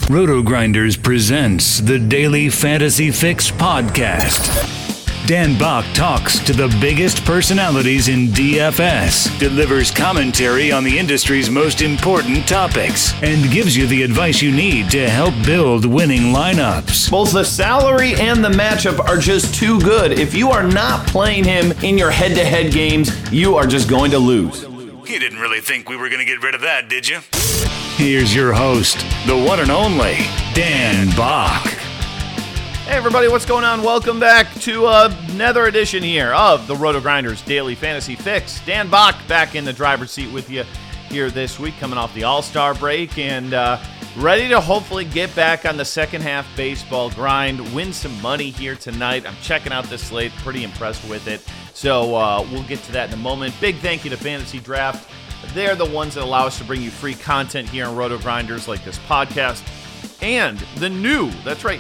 Roto-Grinders presents the Daily Fantasy Fix podcast. Dan Bach talks to the biggest personalities in DFS, delivers commentary on the industry's most important topics, and gives you the advice you need to help build winning lineups. Both the salary and the matchup are just too good. If you are not playing him in your head-to-head games, you are just going to lose. You didn't really think we were going to get rid of that, did you? Here's your host, the one and only Dan Bach. Hey everybody, what's going on? Welcome back to another edition here of the Roto-Grinders Daily Fantasy Fix. Dan Bach back in the driver's seat with you here this week, coming off the All-Star break and ready to hopefully get back on the second half baseball grind, win some money here tonight. I'm checking out this slate, pretty impressed with it. So we'll get to that in a moment. Big thank you to Fantasy Draft. They're the ones that allow us to bring you free content here on Roto-Grinders like this podcast. And the new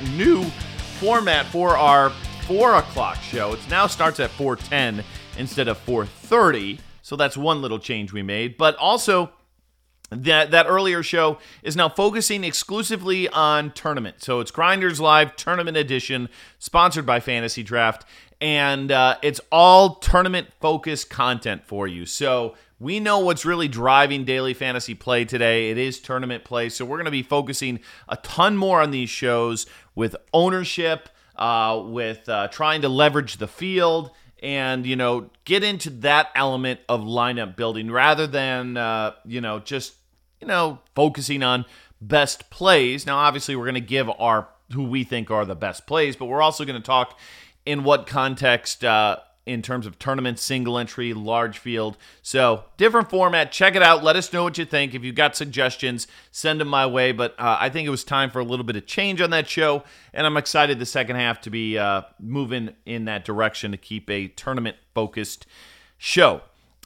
format for our 4 o'clock show. It now starts at 4:10 instead of 4:30. So that's one little change we made. But also, that earlier show is now focusing exclusively on tournament. So it's Grinders Live Tournament Edition, sponsored by Fantasy Draft. And it's all tournament-focused content for you. So we know what's really driving daily fantasy play today. It is tournament play. So we're going to be focusing a ton more on these shows with ownership, with trying to leverage the field, and, get into that element of lineup building rather than, just focusing on best plays. Now, obviously, we're going to give who we think are the best plays, but we're also going to talk in what context in terms of tournament, single entry, large field. So different format. Check it out. Let us know what you think. If you've got suggestions, send them my way. But I think it was time for a little bit of change on that show, and I'm excited the second half to be moving in that direction to keep a tournament-focused show.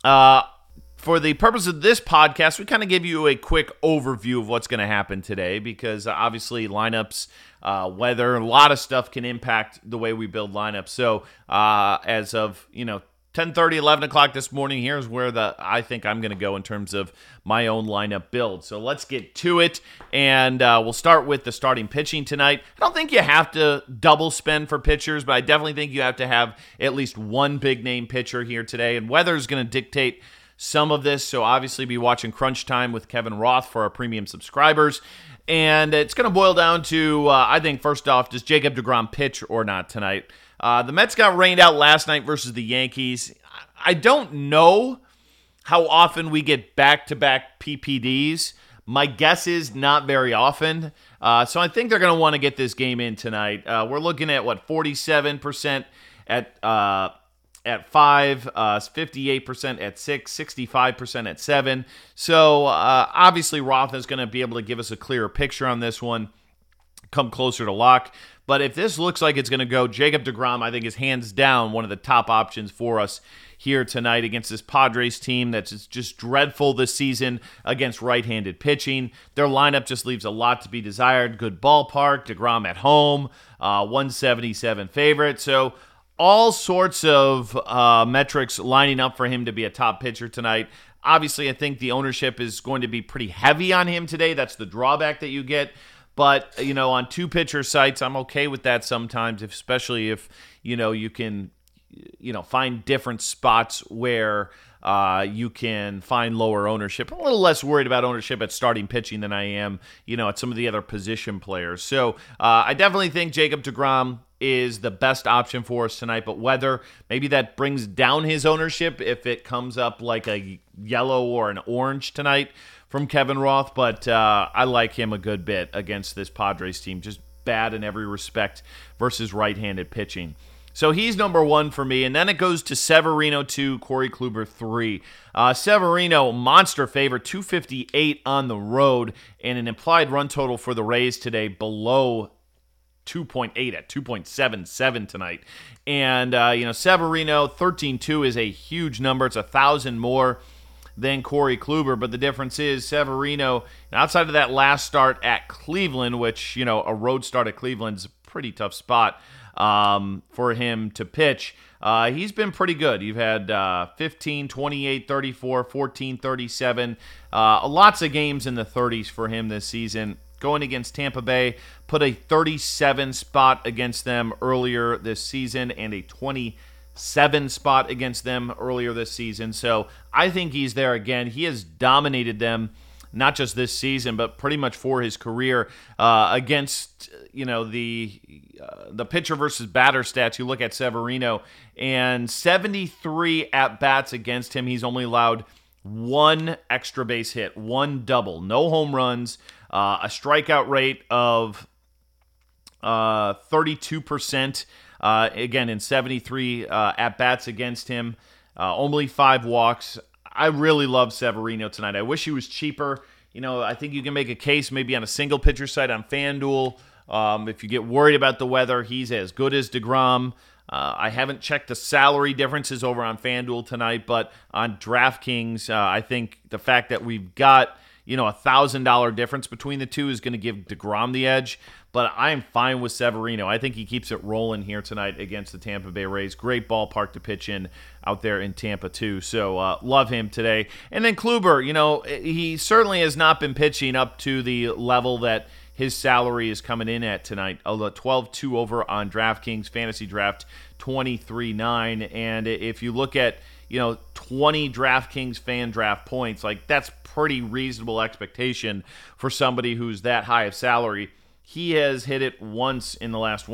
For the purpose of this podcast, we kind of give you a quick overview of what's going to happen today because obviously lineups, weather, a lot of stuff can impact the way we build lineups. So as of 10:30, 11 o'clock this morning, here's where I think I'm going to go in terms of my own lineup build. So let's get to it, and we'll start with the starting pitching tonight. I don't think you have to double spend for pitchers, but I definitely think you have to have at least one big-name pitcher here today, and weather is going to dictate some of this, so obviously be watching Crunch Time with Kevin Roth for our premium subscribers. And it's going to boil down to, I think, first off, does Jacob deGrom pitch or not tonight? The Mets got rained out last night versus the Yankees. I don't know how often we get back-to-back PPDs. My guess is not very often. So I think they're going to want to get this game in tonight. We're looking at, 47% at 5, 58% at 6, 65% at 7. So obviously Roth is going to be able to give us a clearer picture on this one, come closer to lock. But if this looks like it's going to go, Jacob deGrom, I think, is hands down one of the top options for us here tonight against this Padres team that's just dreadful this season against right-handed pitching. Their lineup just leaves a lot to be desired. Good ballpark, deGrom at home, 177 favorite. So all sorts of metrics lining up for him to be a top pitcher tonight. Obviously, I think the ownership is going to be pretty heavy on him today. That's the drawback that you get. But, on two-pitcher sites, I'm okay with that sometimes, especially if, you can, find different spots where you can find lower ownership. I'm a little less worried about ownership at starting pitching than I am, at some of the other position players. So I definitely think Jacob deGrom is the best option for us tonight, but whether maybe that brings down his ownership if it comes up like a yellow or an orange tonight from Kevin Roth, but I like him a good bit against this Padres team. Just bad in every respect versus right-handed pitching. So he's number one for me, and then it goes to Severino 2, Corey Kluber 3. Severino, monster favorite, 258 on the road, and an implied run total for the Rays today below 2.8 at 2.77 tonight. And, Severino, 13-2 is a huge number. It's 1,000 more than Corey Kluber, but the difference is Severino, outside of that last start at Cleveland, which, a road start at Cleveland is a pretty tough spot, for him to pitch. He's been pretty good. You've had 15, 28, 34, 14, 37. Lots of games in the 30s for him this season. Going against Tampa Bay, put a 37 spot against them earlier this season and a 27 spot against them earlier this season. So I think he's there again. He has dominated them, not just this season, but pretty much for his career against the pitcher versus batter stats. You look at Severino, and 73 at-bats against him. He's only allowed one extra base hit, one double, no home runs, a strikeout rate of 32%, again, in 73 at-bats against him, only 5 walks. I really love Severino tonight. I wish he was cheaper. I think you can make a case maybe on a single pitcher site on FanDuel. If you get worried about the weather, he's as good as DeGrom. I haven't checked the salary differences over on FanDuel tonight, but on DraftKings, I think the fact that we've got $1,000 difference between the two is going to give DeGrom the edge. But I am fine with Severino. I think he keeps it rolling here tonight against the Tampa Bay Rays. Great ballpark to pitch in out there in Tampa, too. So love him today. And then Kluber, he certainly has not been pitching up to the level that his salary is coming in at tonight. 12-2 over on DraftKings Fantasy Draft, 23-9. And if you look at 20 DraftKings fan draft points, that's pretty reasonable expectation for somebody who's that high of salary. He has hit it once in the last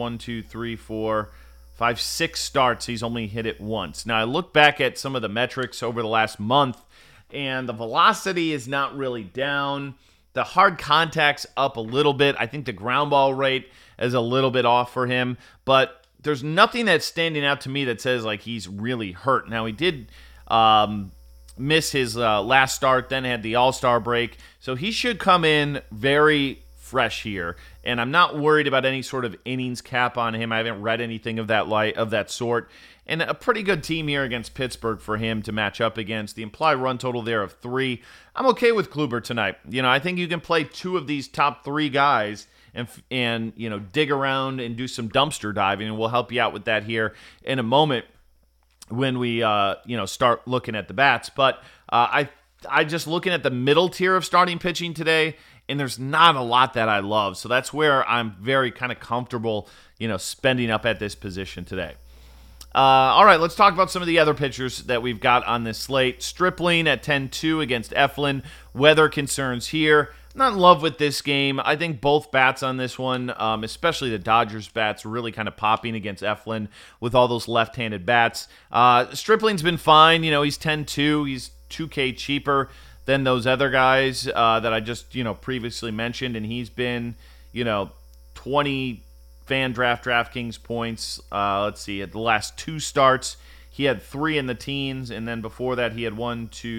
6 starts. He's only hit it once. Now, I look back at some of the metrics over the last month, and the velocity is not really down. The hard contact's up a little bit. I think the ground ball rate is a little bit off for him, but there's nothing that's standing out to me that says he's really hurt. Now, he did miss his last start, then had the All-Star break, so he should come in very fresh here, and I'm not worried about any sort of innings cap on him. I haven't read anything of that sort, and a pretty good team here against Pittsburgh for him to match up against. The implied run total there of 3. I'm okay with Kluber tonight. I think you can play 2 of these top 3 guys and dig around and do some dumpster diving, and we'll help you out with that here in a moment when we start looking at the bats. But I just looking at the middle tier of starting pitching today, and there's not a lot that I love. So that's where I'm very kind of comfortable, spending up at this position today. All right, let's talk about some of the other pitchers that we've got on this slate. Stripling at 10-2 against Eflin. Weather concerns here. Not in love with this game. I think both bats on this one, especially the Dodgers bats, really kind of popping against Eflin with all those left-handed bats. Stripling's been fine. He's 10-2. He's $2K cheaper than those other guys that I just previously mentioned, and he's been 20 fan DraftKings points. Let's see, at the last 2 starts he had 3 in the teens, and then before that he had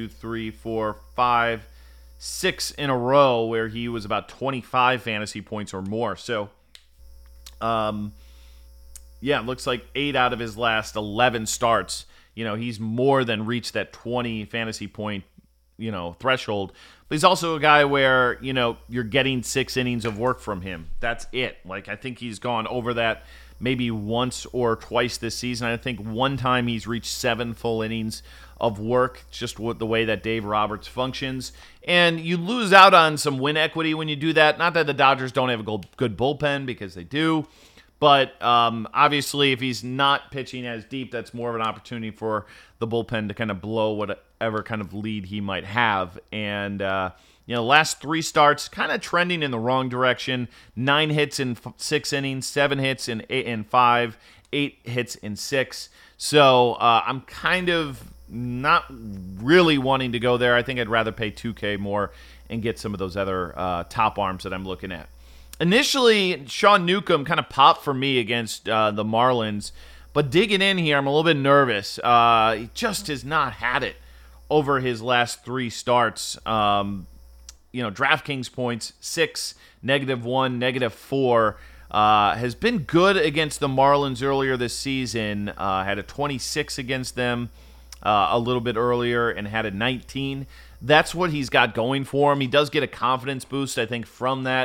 6 in a row where he was about 25 fantasy points or more. So it looks like 8 out of his last 11 starts, he's more than reached that 20 fantasy point threshold. But he's also a guy where, you're getting 6 innings of work from him. That's it. I think he's gone over that maybe once or twice this season. I think one time he's reached 7 full innings of work, just the way that Dave Roberts functions. And you lose out on some win equity when you do that. Not that the Dodgers don't have a good bullpen, because they do. But obviously, if he's not pitching as deep, that's more of an opportunity for the bullpen to kind of blow whatever kind of lead he might have. And, last 3 starts kind of trending in the wrong direction. 9 hits in 6 innings, 7 hits in 5, 8 hits in 6. So I'm kind of not really wanting to go there. I think I'd rather pay $2K more and get some of those other top arms that I'm looking at. Initially, Sean Newcomb kind of popped for me against the Marlins, but digging in here, I'm a little bit nervous. He just has not had it over his last 3 starts. DraftKings points, 6, -1, -4. Has been good against the Marlins earlier this season. Had a 26 against them a little bit earlier and had a 19. That's what he's got going for him. He does get a confidence boost, I think, from that.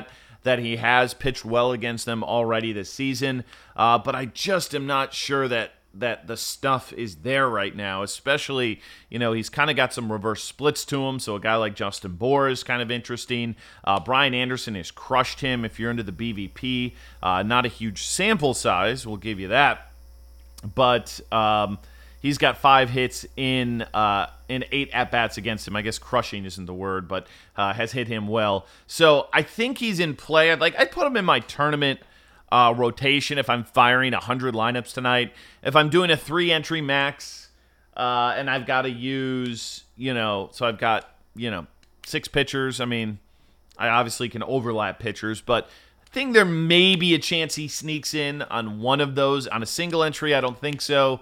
that he has pitched well against them already this season, but I just am not sure that the stuff is there right now, especially, he's kind of got some reverse splits to him, so a guy like Justin Bour is kind of interesting. Brian Anderson has crushed him if you're into the BVP. Not a huge sample size, we'll give you that, but he's got 5 hits in 8 at-bats against him. I guess crushing isn't the word, but has hit him well. So I think he's in play. I'd put him in my tournament rotation if I'm firing 100 lineups tonight. If I'm doing a 3-entry max and I've got to use, so I've got, 6 pitchers. I mean, I obviously can overlap pitchers, but I think there may be a chance he sneaks in on one of those. On a single entry, I don't think so.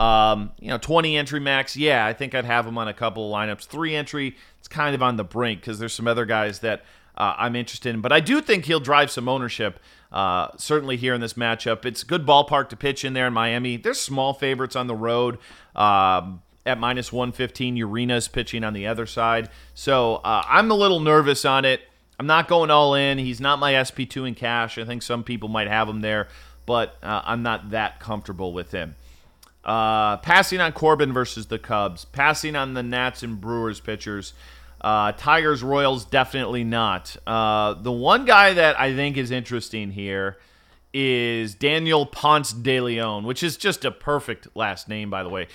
20 entry max, yeah, I think I'd have him on a couple of lineups. 3 entry, it's kind of on the brink because there's some other guys that I'm interested in. But I do think he'll drive some ownership, certainly here in this matchup. It's a good ballpark to pitch in there in Miami. There's small favorites on the road. At minus 115, Urena's pitching on the other side. So I'm a little nervous on it. I'm not going all in. He's not my SP2 in cash. I think some people might have him there, but I'm not that comfortable with him. Passing on Corbin versus the Cubs. Passing on the Nats and Brewers pitchers. Tigers, Royals, definitely not. The one guy that I think is interesting here is Daniel Ponce de Leon, which is just a perfect last name, by the way.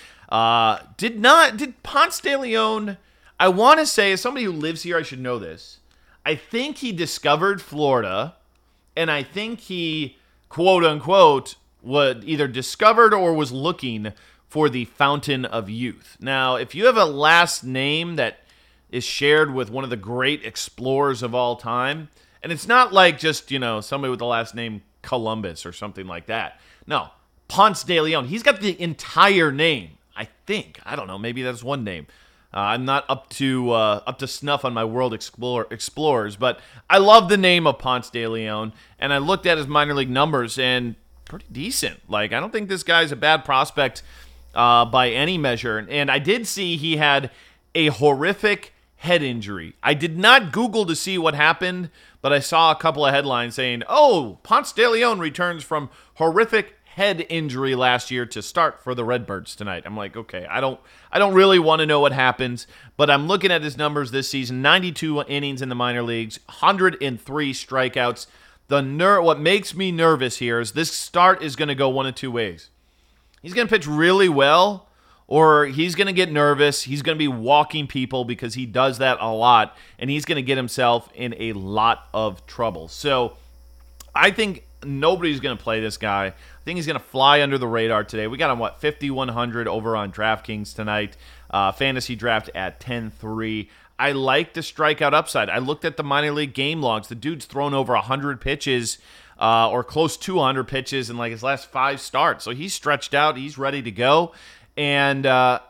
Did Ponce de Leon, I want to say, as somebody who lives here, I should know this. I think he discovered Florida, and I think he, quote unquote, was either discovered or was looking for the Fountain of Youth. Now, if you have a last name that is shared with one of the great explorers of all time, and it's not like just, somebody with the last name Columbus or something like that. No, Ponce de Leon. He's got the entire name, I think. I don't know. Maybe that's one name. I'm not up to snuff on my world explorers, but I love the name of Ponce de Leon, and I looked at his minor league numbers, and pretty decent. I don't think this guy's a bad prospect by any measure. And I did see he had a horrific head injury. I did not Google to see what happened, but I saw a couple of headlines saying, Ponce de Leon returns from horrific head injury last year to start for the Redbirds tonight. I'm like, okay, I don't really want to know what happens, but I'm looking at his numbers this season. 92 innings in the minor leagues, 103 strikeouts. What makes me nervous here is this start is going to go one of two ways. He's going to pitch really well, or he's going to get nervous. He's going to be walking people because he does that a lot, and he's going to get himself in a lot of trouble. So I think nobody's going to play this guy. I think he's going to fly under the radar today. We got him, 5,100 over on DraftKings tonight. Fantasy draft at 10-3. I like the strikeout upside. I looked at the minor league game logs. The dude's thrown over 100 pitches or close to 100 pitches in his last 5 starts. So he's stretched out. He's ready to go. And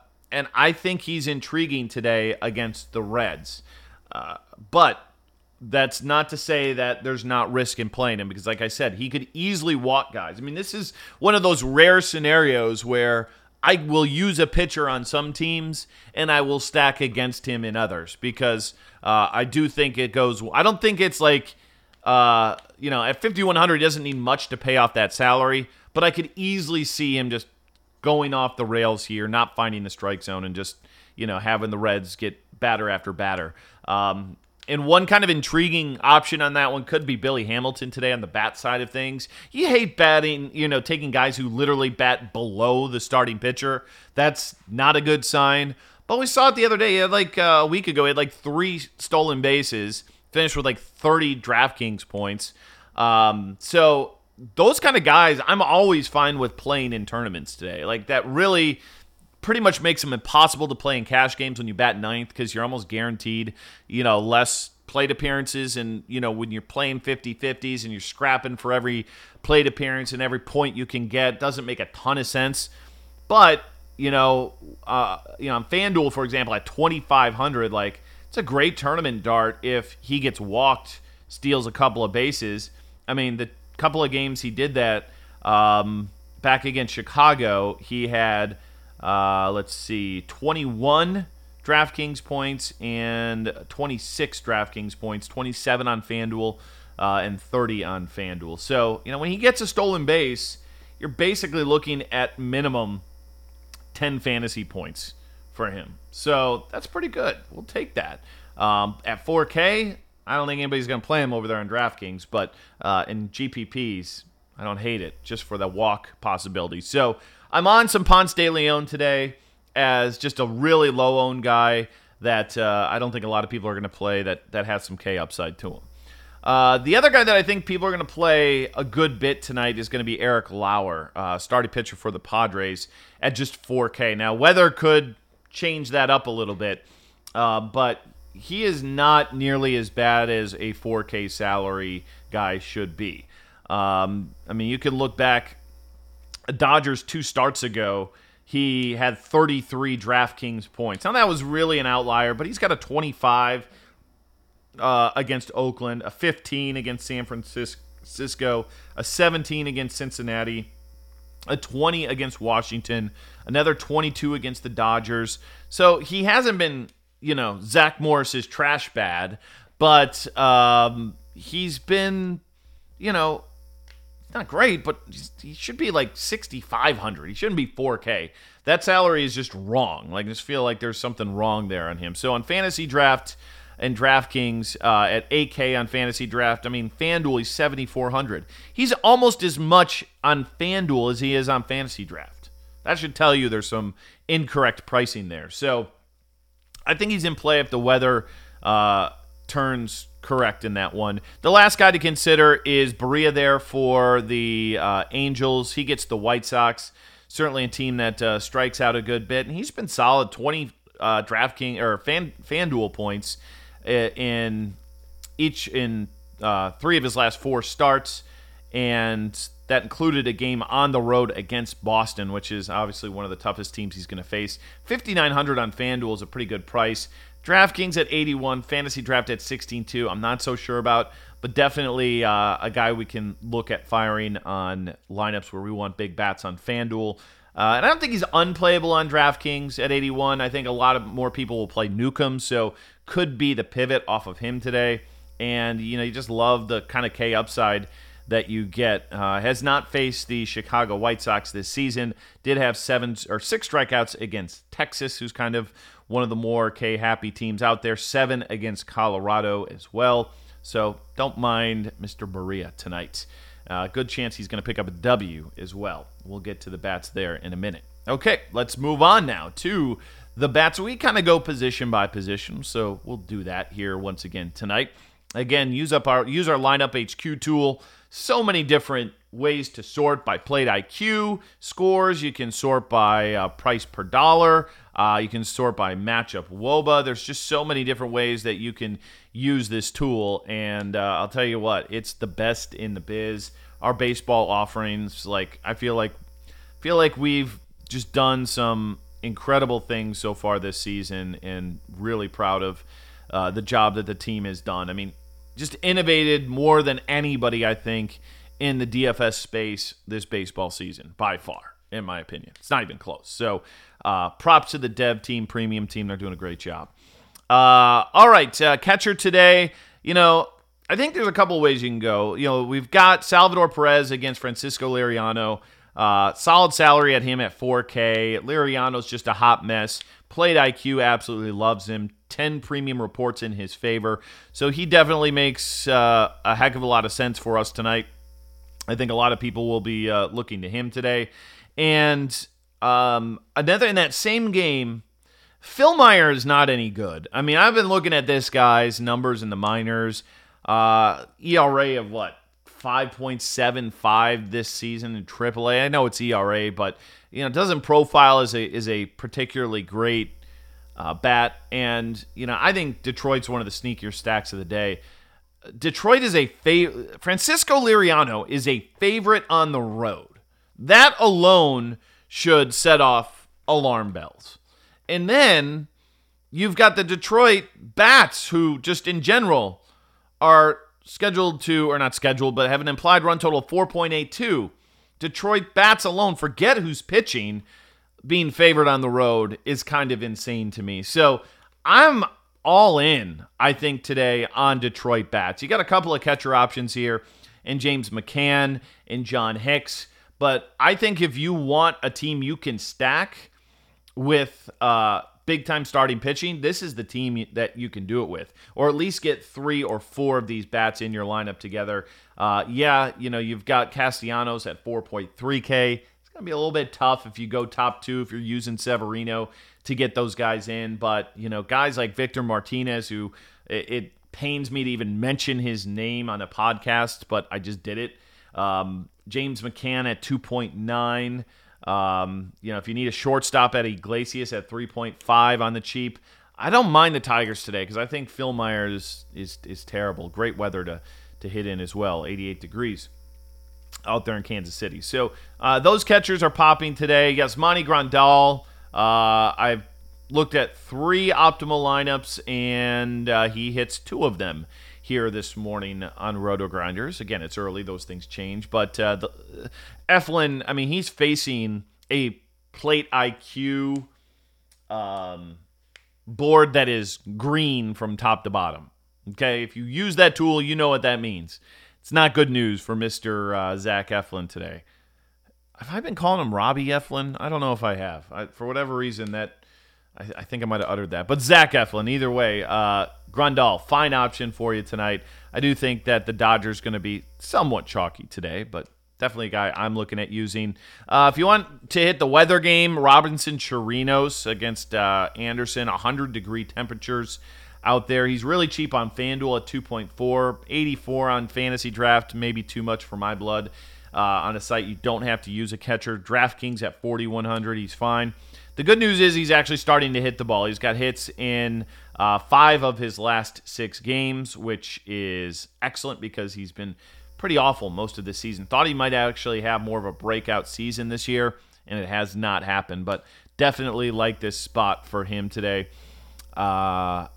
I think he's intriguing today against the Reds. But that's not to say that there's not risk in playing him because, like I said, he could easily walk guys. I mean, this is one of those rare scenarios where I will use a pitcher on some teams and I will stack against him in others because I do think it goes. I don't think it's at 5,100 he doesn't need much to pay off that salary, but I could easily see him just going off the rails here, not finding the strike zone and just having the Reds get batter after batter. And one kind of intriguing option on that one could be Billy Hamilton today on the bat side of things. You hate batting, taking guys who literally bat below the starting pitcher. That's not a good sign. But we saw it the other day. He had a week ago, he had 3 stolen bases, finished with 30 DraftKings points. So those kind of guys, I'm always fine with playing in tournaments today. That really pretty much makes them impossible to play in cash games when you bat ninth because you're almost guaranteed, less plate appearances. And, when you're playing 50-50s and you're scrapping for every plate appearance and every point you can get, doesn't make a ton of sense. But, on FanDuel, for example, at 2,500, it's a great tournament dart if he gets walked, steals a couple of bases. I mean, the couple of games he did that back against Chicago, he had 21 DraftKings points and 26 DraftKings points, 27 on FanDuel. and 30 on FanDuel. So, when he gets a stolen base, you're basically looking at minimum 10 fantasy points for him. So that's pretty good. We'll take that. At 4K, I don't think anybody's going to play him over there on DraftKings, but in GPPs, I don't hate it, just for the walk possibility. So I'm on some Ponce de Leon today as just a really low-owned guy that I don't think a lot of people are going to play that has some K upside to him. The other guy that I think people are going to play a good bit tonight is going to be Eric Lauer, starting pitcher for the Padres at just 4K. Now, weather could change that up a little bit, but he is not nearly as bad as a 4K salary guy should be. You could look back, Dodgers 2 starts ago, he had 33 DraftKings points. Now, that was really an outlier, but he's got a 25 against Oakland, a 15 against San Francisco, a 17 against Cincinnati, a 20 against Washington, another 22 against the Dodgers. So he hasn't been, Zach Morris's trash bad, but he's been, not great, but he should be like 6,500. He shouldn't be 4K. That salary is just wrong. I just feel like there's something wrong there on him. So on Fantasy Draft and DraftKings at 8K on Fantasy Draft, FanDuel, he's 7,400. He's almost as much on FanDuel as he is on Fantasy Draft. That should tell you there's some incorrect pricing there. So I think he's in play if the weather turns correct in that one. The last guy to consider is Barria there for the Angels. He gets the White Sox. Certainly a team that strikes out a good bit, and he's been solid. 20 DraftKings or FanDuel points in 3 of his last 4 starts, and that included a game on the road against Boston, which is obviously one of the toughest teams he's going to face. 5,900 on FanDuel is a pretty good price. DraftKings at 81, Fantasy Draft at 16.2. I'm not so sure about, but definitely a guy we can look at firing on lineups where we want big bats on FanDuel. And I don't think he's unplayable on DraftKings at 81. I think a lot of more people will play Newcomb, so could be the pivot off of him today. And, you just love the kind of K upside that you get. Has not faced the Chicago White Sox this season. Did have 6 strikeouts against Texas, who's kind of one of the more K-happy teams out there. 7 against Colorado as well. So don't mind Mr. Barria tonight. Good chance he's going to pick up a W as well. We'll get to the bats there in a minute. Okay, let's move on now to the bats. We kind of go position by position, so we'll do that here once again tonight. Again, use our lineup HQ tool. So many different ways to sort by plate IQ scores. You can sort by price per dollar. You can sort by matchup WOBA. There's just so many different ways that you can use this tool, and I'll tell you what, it's the best in the biz. Our baseball offerings, I feel like we've just done some incredible things so far this season, and really proud of the job that the team has done. Just innovated more than anybody, I think, in the DFS space this baseball season, by far, in my opinion. It's not even close. So props to the dev team, premium team. They're doing a great job. All right, catcher today. I think there's a couple ways you can go. We've got Salvador Perez against Francisco Liriano. Solid salary at him at 4K. Liriano's just a hot mess. Plate IQ absolutely loves him. 10 premium reports in his favor. So he definitely makes a heck of a lot of sense for us tonight. I think a lot of people will be looking to him today. And another in that same game, Phil Meyer is not any good. I've been looking at this guy's numbers in the minors. ERA of 5.75 this season in AAA. I know it's ERA, but it doesn't profile as a particularly great bat. And I think Detroit's one of the sneakier stacks of the day. Detroit is Francisco Liriano is a favorite on the road. That alone should set off alarm bells. And then you've got the Detroit bats, who just in general are scheduled to, or not scheduled, but have an implied run total of 4.82. Detroit bats alone, forget who's pitching, being favored on the road is kind of insane to me. So I'm all in, I think, today on Detroit bats. You got a couple of catcher options here in James McCann and John Hicks. But I think if you want a team you can stack with big-time starting pitching, this is the team that you can do it with. Or at least get 3 or 4 of these bats in your lineup together. You've got Castellanos at 4.3K. It's going to be a little bit tough if you go top 2, if you're using Severino to get those guys in. But, guys like Victor Martinez, who it pains me to even mention his name on a podcast, but I just did it. James McCann at 2.9. If you need a shortstop at Iglesias at 3.5 on the cheap, I don't mind the Tigers today because I think Phil Myers is terrible. Great weather to hit in as well, 88 degrees out there in Kansas City. So those catchers are popping today. Yasmani Grandal, I've looked at 3 optimal lineups, and he hits 2 of them here this morning on Roto Grinders. Again, it's early; those things change. But Eflin, he's facing a plate IQ board that is green from top to bottom. Okay, if you use that tool, you know what that means. It's not good news for Mr. Zach Eflin today. Have I been calling him Robbie Eflin? I don't know if I have. For whatever reason, I think I might have uttered that. But Zach Eflin, either way, Grandal, fine option for you tonight. I do think that the Dodgers going to be somewhat chalky today, but definitely a guy I'm looking at using. If you want to hit the weather game, Robinson Chirinos against Anderson, 100-degree temperatures out there. He's really cheap on FanDuel at 2.4, 84 on Fantasy Draft, maybe too much for my blood. On a site you don't have to use a catcher. DraftKings at 4,100, he's fine. The good news is he's actually starting to hit the ball. He's got hits in 5 of his last 6 games, which is excellent because he's been pretty awful most of the season. Thought he might actually have more of a breakout season this year, and it has not happened. But definitely like this spot for him today at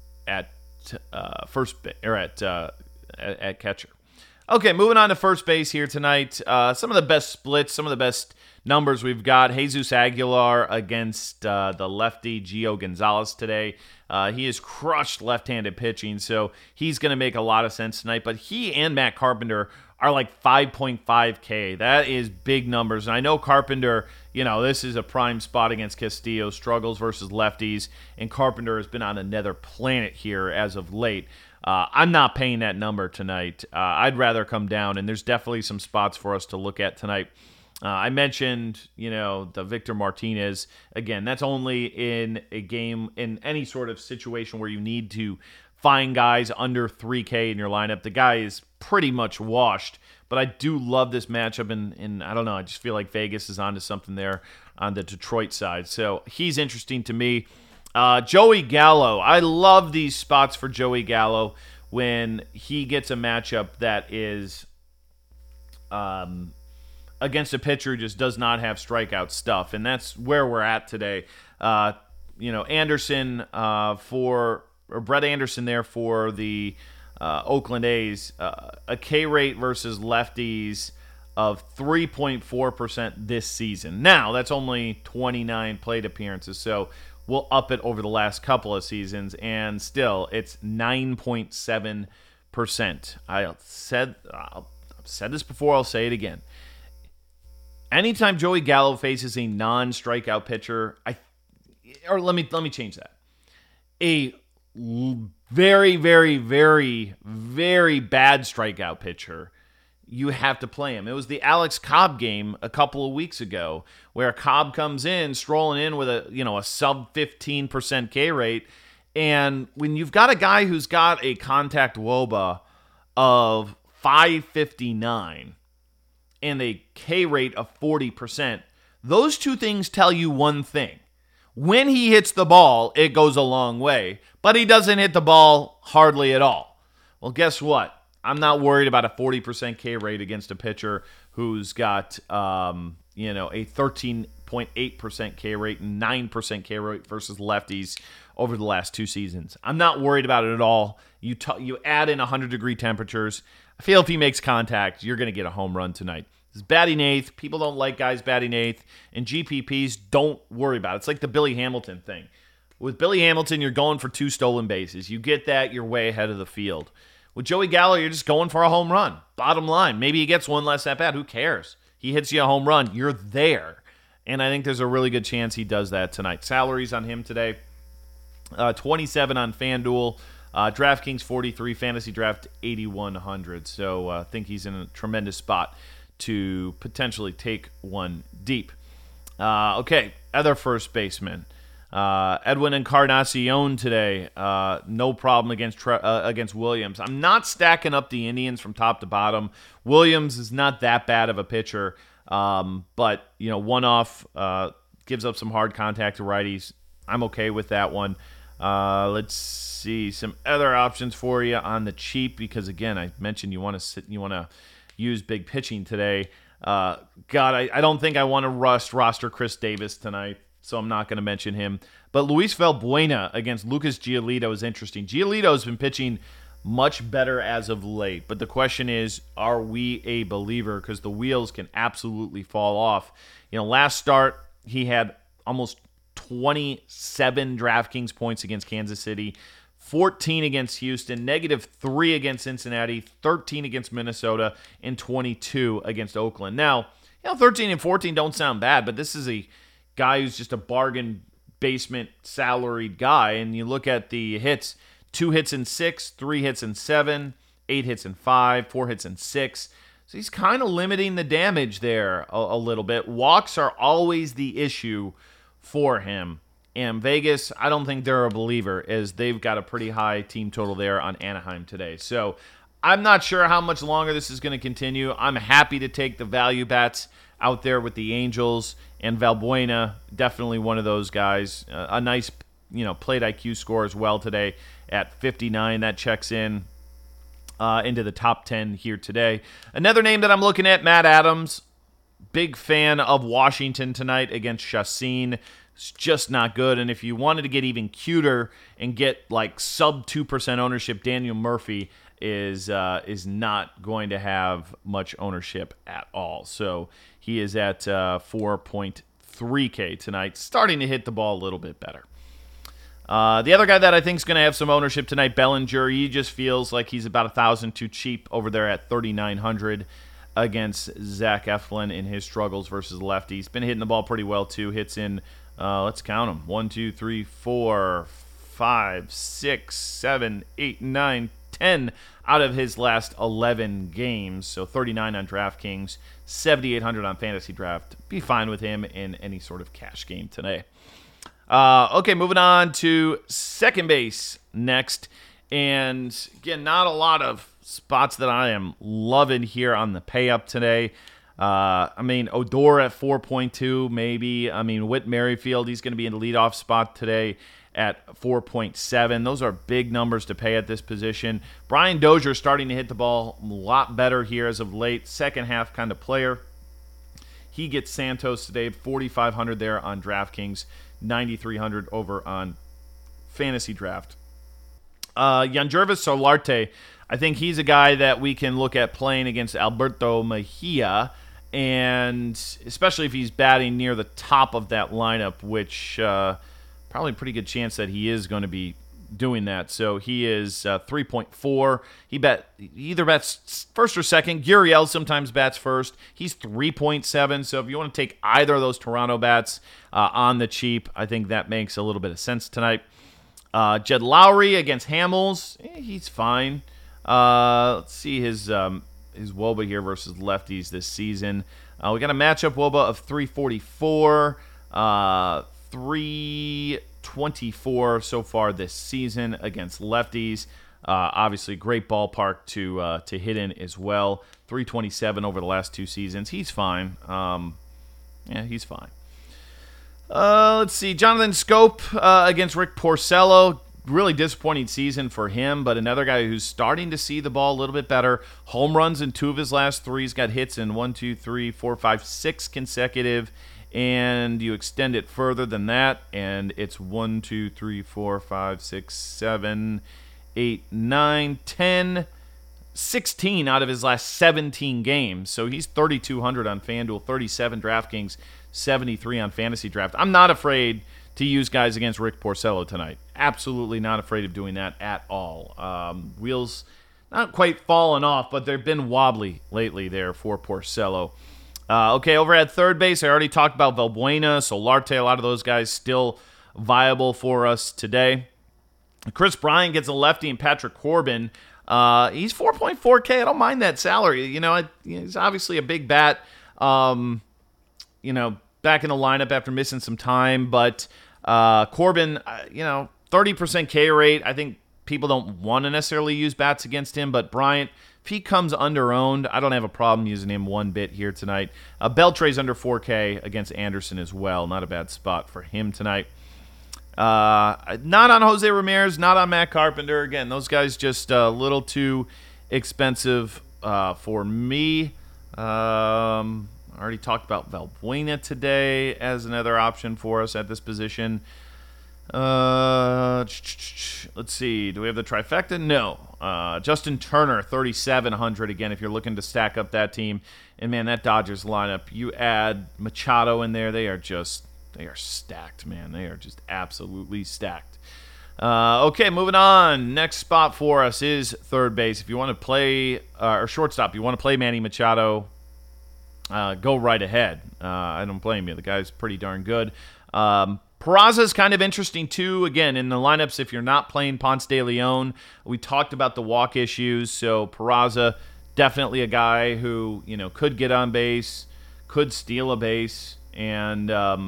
first base or at catcher. Okay, moving on to first base here tonight. Some of the best splits, some of the best numbers we've got. Jesus Aguilar against the lefty Gio Gonzalez today. He has crushed left-handed pitching, so he's going to make a lot of sense tonight. But he and Matt Carpenter are like 5.5K. That is big numbers. And I know Carpenter, this is a prime spot against Castillo, struggles versus lefties, and Carpenter has been on another planet here as of late. I'm not paying that number tonight. I'd rather come down, and there's definitely some spots for us to look at tonight. I mentioned, the Victor Martinez. Again, that's only in a game, in any sort of situation where you need to find guys under 3K in your lineup. The guy is pretty much washed, but I do love this matchup, and I don't know, I just feel like Vegas is onto something there on the Detroit side. So he's interesting to me. Joey Gallo. I love these spots for Joey Gallo when he gets a matchup that is against a pitcher who just does not have strikeout stuff, and that's where we're at today. Anderson Brett Anderson there for the Oakland A's, a K rate versus lefties of 3.4% this season. Now, that's only 29 plate appearances, so we'll up it over the last couple of seasons, and still, it's 9.7%. I've said this before, I'll say it again. Anytime Joey Gallo faces a non-strikeout pitcher, let me change that. A very, very, very, very bad strikeout pitcher, you have to play him. It was the Alex Cobb game a couple of weeks ago where Cobb comes in, strolling in with a sub 15% K rate. And when you've got a guy who's got a contact WOBA of 559 and a K rate of 40%, those two things tell you one thing. When he hits the ball, it goes a long way, but he doesn't hit the ball hardly at all. Well, guess what? I'm not worried about a 40% K rate against a pitcher who's got, a 13.8% K rate and 9% K rate versus lefties over the last 2 seasons. I'm not worried about it at all. You add in 100-degree temperatures. I feel if he makes contact, you're going to get a home run tonight. He's batting 8th. People don't like guys batting 8th. And GPPs, don't worry about it. It's like the Billy Hamilton thing. With Billy Hamilton, you're going for 2 stolen bases. You get that, you're way ahead of the field. With Joey Gallo, you're just going for a home run. Bottom line, maybe he gets one less at bat. Who cares? He hits you a home run. You're there. And I think there's a really good chance he does that tonight. Salaries on him today, 27 on FanDuel. DraftKings 43, Fantasy Draft 8,100. So I think he's in a tremendous spot to potentially take one deep. Okay, other first baseman. Edwin Encarnacion today, no problem against Williams. I'm not stacking up the Indians from top to bottom. Williams is not that bad of a pitcher, but one off gives up some hard contact to righties. I'm okay with that one. Let's see some other options for you on the cheap because again, I mentioned you want to use big pitching today. I don't think I want to roster Chris Davis tonight. So I'm not going to mention him. But Luis Valbuena against Lucas Giolito is interesting. Giolito's been pitching much better as of late. But the question is, are we a believer? Because the wheels can absolutely fall off. Last start, he had almost 27 DraftKings points against Kansas City, 14 against Houston, -3 against Cincinnati, 13 against Minnesota, and 22 against Oakland. Now, 13 and 14 don't sound bad, but this is a guy who's just a bargain basement salaried guy. And you look at the hits, 2 hits in 6, 3 hits in 7, 8 hits in 5, 4 hits in 6. So he's kind of limiting the damage there a little bit. Walks are always the issue for him. And Vegas, I don't think they're a believer as they've got a pretty high team total there on Anaheim today. So I'm not sure how much longer this is going to continue. I'm happy to take the value bets out there with the Angels and Valbuena, definitely one of those guys. A nice, plate IQ score as well today at 59. That checks in into the top 10 here today. Another name that I'm looking at, Matt Adams. Big fan of Washington tonight against Chacin. It's just not good. And if you wanted to get even cuter and get like sub 2% ownership, Daniel Murphy is not going to have much ownership at all. So he is at 4.3K tonight, starting to hit the ball a little bit better. The other guy that I think is going to have some ownership tonight, Bellinger, he just feels like he's about 1,000 too cheap over there at 3,900 against Zach Eflin in his struggles versus lefties. He's been hitting the ball pretty well too. Hits in, let's count them, 1, 2, 3, 4, 5, 6, 7, 8, 9, 10 out of his last 11 games. So 39 on DraftKings, 7,800 on Fantasy Draft. Be fine with him in any sort of cash game today. Okay, moving on to second base next. And again, not a lot of spots that I am loving here on the pay up today. Odor at 4.2, maybe. Whit Merrifield, he's going to be in the leadoff spot today at 4.7. Those are big numbers to pay at this position. Brian Dozier starting to hit the ball a lot better here as of late. Second half kind of player. He gets Santos today, 4,500 there on DraftKings, 9,300 over on Fantasy Draft. Yangervis Solarte, I think he's a guy that we can look at playing against Alberto Mejia, and especially if he's batting near the top of that lineup, which probably a pretty good chance that he is going to be doing that. So he is 3.4. He either bats first or second. Gurriel sometimes bats first. He's 3.7. So if you want to take either of those Toronto bats on the cheap, I think that makes a little bit of sense tonight. Jed Lowry against Hamels, he's fine. Let's see his WOBA here versus lefties this season. We got a matchup WOBA of 344, 324 so far this season against lefties. Obviously, great ballpark to hit in as well. 327 over the last 2 seasons. He's fine. He's fine. Let's see. Jonathan Scope against Rick Porcello. Really disappointing season for him, but another guy who's starting to see the ball a little bit better. Home runs in 2 of his last 3. He's got hits in 1, 2, 3, 4, 5, 6 consecutive. And you extend it further than that, and it's 1, 2, 3, 4, 5, 6, 7, 8, 9, 10, 16 out of his last 17 games. So he's 3,200 on FanDuel, 37 DraftKings, 73 on Fantasy Draft. I'm not afraid to use guys against Rick Porcello tonight. Absolutely not afraid of doing that at all. Wheels not quite fallen off, but they've been wobbly lately there for Porcello. Okay, over at third base, I already talked about Valbuena, Solarte, a lot of those guys still viable for us today. Chris Bryant gets a lefty, and Patrick Corbin. He's 4.4K. I don't mind that salary. He's obviously a big bat. Back in the lineup after missing some time. But Corbin, 30% K rate. I think people don't want to necessarily use bats against him. But Bryant, if he comes under-owned, I don't have a problem using him one bit here tonight. Beltre's under 4K against Anderson as well. Not a bad spot for him tonight. Not on Jose Ramirez, not on Matt Carpenter. Again, those guys just a little too expensive for me. I already talked about Valbuena today as another option for us at this position. Let's see. Do we have the trifecta? No. Justin Turner, 3,700 again if you're looking to stack up that team. And, man, that Dodgers lineup, you add Machado in there, they are stacked, man. They are just absolutely stacked. Okay, moving on. Next spot for us is third base. If you want to play, or shortstop, you want to play Manny Machado, go right ahead. I don't blame you. The guy's pretty darn good. Peraza's kind of interesting, too. Again, in the lineups, if you're not playing Ponce de Leon, we talked about the walk issues, so Peraza, definitely a guy who, could get on base, could steal a base, and,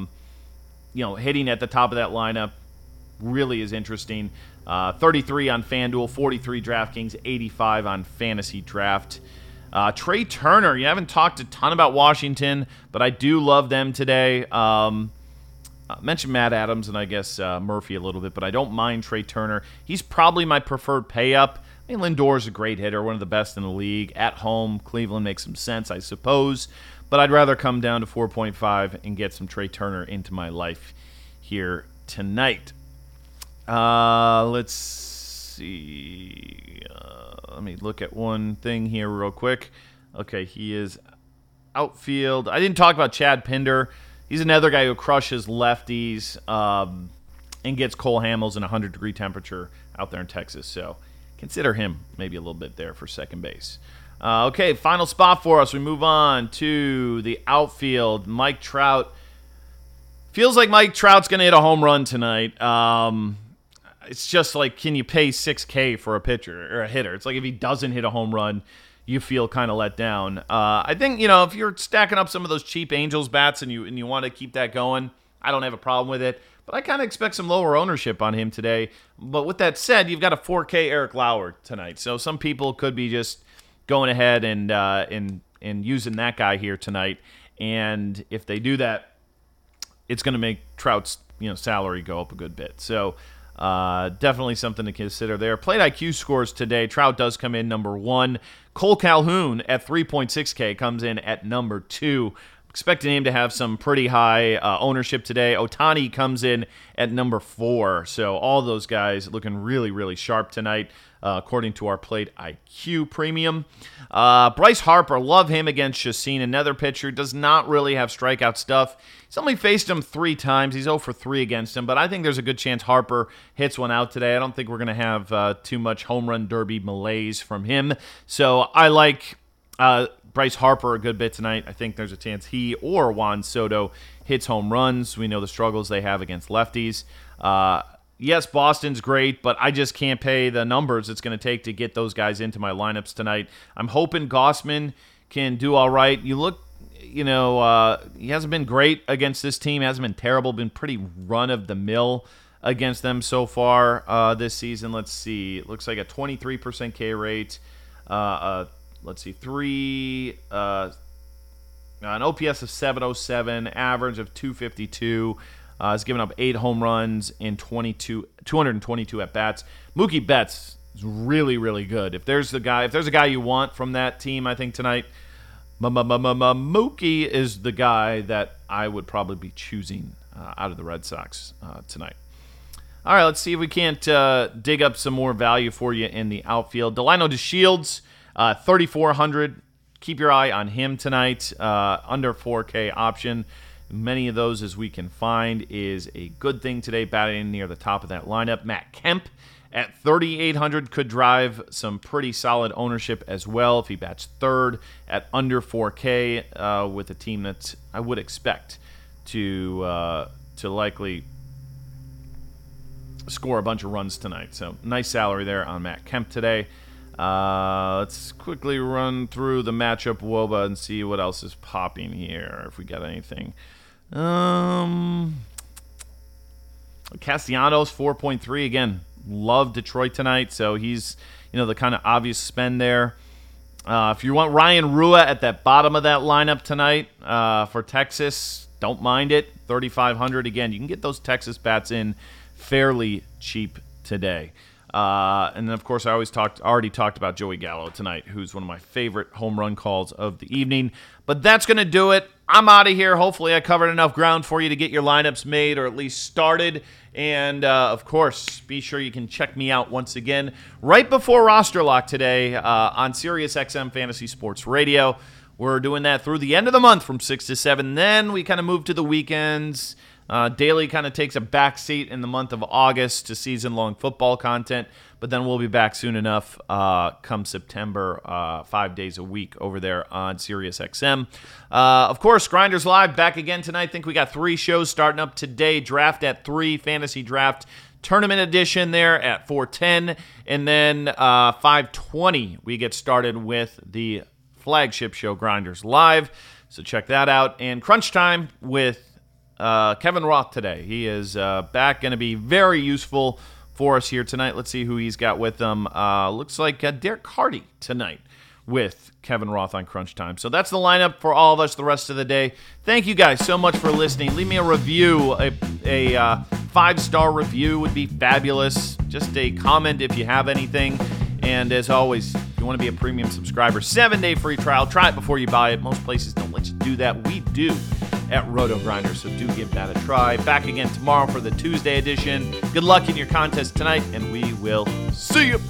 hitting at the top of that lineup really is interesting. 33 on FanDuel, 43 DraftKings, 85 on Fantasy Draft. Trey Turner, you haven't talked a ton about Washington, but I do love them today. Mentioned Matt Adams and I guess Murphy a little bit, but I don't mind Trey Turner. He's probably my preferred pay-up. I mean, Lindor's a great hitter, one of the best in the league. At home, Cleveland makes some sense, I suppose. But I'd rather come down to 4.5 and get some Trey Turner into my life here tonight. Let's see. Let me look at one thing here real quick. Okay, he is outfield. I didn't talk about Chad Pinder. He's another guy who crushes lefties and gets Cole Hamels in 100-degree temperature out there in Texas. So consider him maybe a little bit there for second base. Okay, final spot for us. We move on to the outfield. Mike Trout. Feels like Mike Trout's going to hit a home run tonight. It's just like, can you pay $6K for a pitcher or a hitter? It's like if he doesn't hit a home run, you feel kind of let down. I think, if you're stacking up some of those cheap Angels bats and you want to keep that going, I don't have a problem with it. But I kind of expect some lower ownership on him today. But with that said, you've got a 4K Eric Lauer tonight. So some people could be just going ahead and using that guy here tonight. And if they do that, it's going to make Trout's salary go up a good bit. So definitely something to consider there. Plate IQ scores today. Trout does come in number 1. Cole Calhoun at 3.6K comes in at number 2. Expecting him to have some pretty high ownership today. Ohtani comes in at number 4. So all those guys looking really, really sharp tonight, according to our Plate IQ premium. Bryce Harper, love him against Chacin. Another pitcher, does not really have strikeout stuff. He's only faced him 3 times. He's 0 for 3 against him, but I think there's a good chance Harper hits one out today. I don't think we're going to have too much home run derby malaise from him. So I like Bryce Harper a good bit tonight. I think there's a chance he or Juan Soto hits home runs. We know the struggles they have against lefties. Yes, Boston's great, but I just can't pay the numbers it's going to take to get those guys into my lineups tonight. I'm hoping Gausman can do all right. You look, he hasn't been great against this team. Hasn't been terrible. Been pretty run-of-the-mill against them so far this season. Let's see. It looks like a 23% K rate. Let's see, an OPS of 707, average of 252. Has given up 8 home runs in 222 at-bats. Mookie Betts is really, really good. If there's a guy you want from that team, I think tonight, Mookie is the guy that I would probably be choosing out of the Red Sox tonight. All right, let's see if we can't dig up some more value for you in the outfield. Delino DeShields, 3,400. Keep your eye on him tonight. Under 4K option. many of those as we can find is a good thing today, batting near the top of that lineup. Matt Kemp at 3,800 could drive some pretty solid ownership as well if he bats third at under 4K with a team that I would expect to likely score a bunch of runs tonight. So nice salary there on Matt Kemp today. Let's quickly run through the matchup WOBA and see what else is popping here, if we got anything. Castellanos, 4.3. Again, love Detroit tonight, so he's the kind of obvious spend there. If you want Ryan Rua at that bottom of that lineup tonight for Texas, don't mind it. 3,500. Again, you can get those Texas bats in fairly cheap today. And then, of course, I already talked about Joey Gallo tonight, who's one of my favorite home run calls of the evening. But that's going to do it. I'm out of here. Hopefully I covered enough ground for you to get your lineups made or at least started. And, of course, be sure you can check me out once again right before roster lock today on SiriusXM Fantasy Sports Radio. We're doing that through the end of the month from 6 to 7. Then we kind of move to the weekends. Daily kind of takes a back seat in the month of August to season-long football content, but then we'll be back soon enough come September, 5 days a week over there on SiriusXM. Of course, Grinders Live back again tonight. I think we got 3 shows starting up today. Draft at 3, Fantasy Draft Tournament Edition there at 4:10, and then 5:20 we get started with the flagship show Grinders Live, so check that out. And Crunch Time with Kevin Roth today. He is back, going to be very useful for us here tonight. Let's see who he's got with him. Looks like Derek Hardy tonight with Kevin Roth on Crunch Time. So that's the lineup for all of us the rest of the day. Thank you guys so much for listening. Leave me a review. A 5-star review would be fabulous. Just a comment if you have anything. And as always, if you want to be a premium subscriber, 7-day free trial. Try it before you buy it. Most places don't let you do that. We do at Roto Grinders, so do give that a try. Back again tomorrow for the Tuesday edition. Good luck in your contest tonight, and we will see you.